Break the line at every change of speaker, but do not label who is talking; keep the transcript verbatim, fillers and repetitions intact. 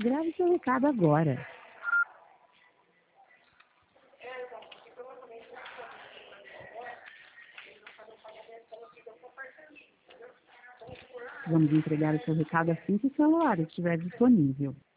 Grave seu recado agora. Vamos entregar o seu recado assim que o celular estiver disponível.